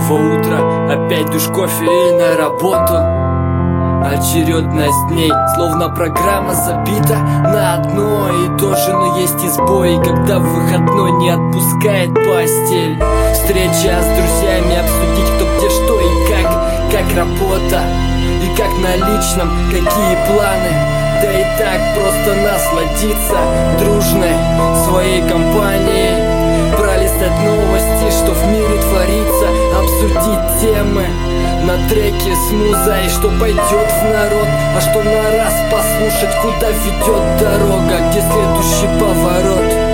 снова утро, опять душ, кофе и на работу. Очередность дней, словно программа забита на одно и то же, но есть и сбои, когда выходной не отпускает постель. Встреча с друзьями, обсудить кто где что и как работа, и как на личном, какие планы. Да и так просто насладиться дружной своей компанией, пролистать новости, что в мире творится, обсудить темы на треке с музой, что пойдет в народ, а что на раз послушать, куда ведет дорога, где следующий поворот.